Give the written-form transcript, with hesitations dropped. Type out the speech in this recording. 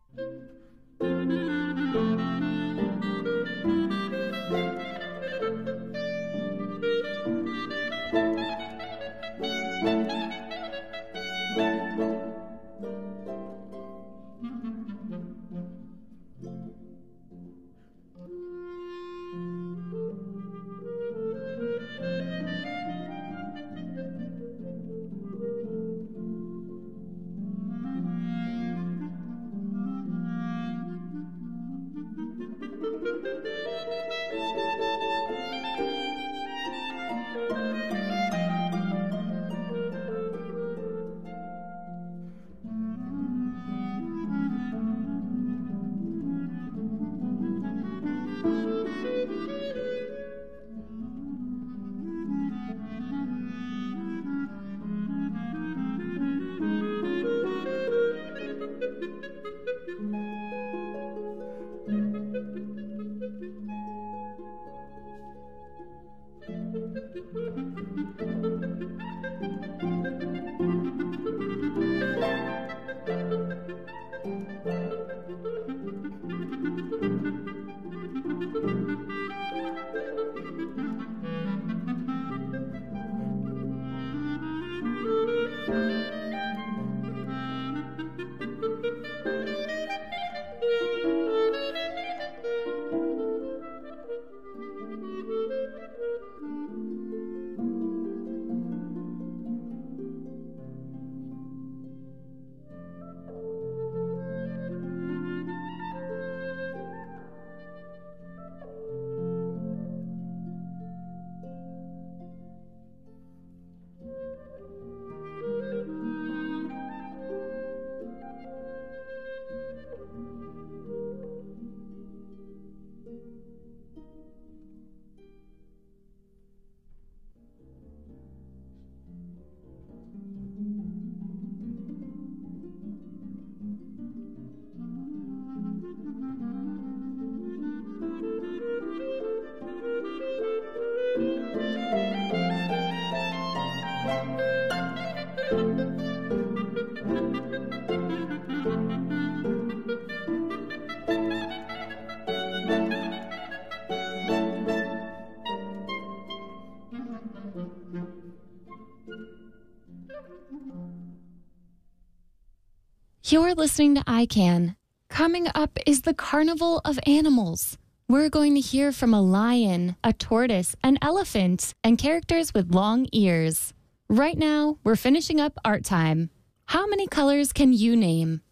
You're listening to ICANN. Coming up is the Carnival of Animals. We're going to hear from a lion, a tortoise, an elephant, and characters with long ears. Right now, we're finishing up art time. How many colors can you name?